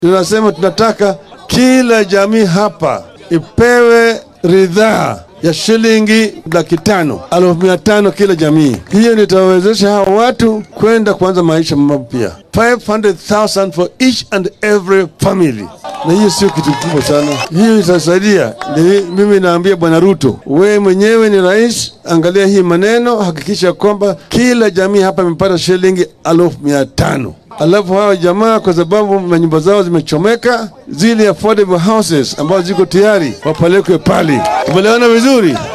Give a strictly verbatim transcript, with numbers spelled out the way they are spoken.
Tunasema tunataka kila jamii hapa ipewe ridhaa ya shilingi laki tano, elfu mia tano kila jamii. Hiyo nitawezesha hao watu kwenda kuanza maisha mapya. five hundred thousand for each and every family. Na hiyo sio kitu kubwa sana. Hiyo itasaidia. Mimi naambia Bwana Ruto, wewe mwenyewe ni rais, angalia hii maneno, hakikisha kwamba kila jamii hapa imepata shilingi elfu mia tano. Alafu hawa jamaa kwa sababu manyumba zao zimechomeka, zile affordable houses ambazo ziko tayari wapelekwe pale. Tumeelewana vizuri?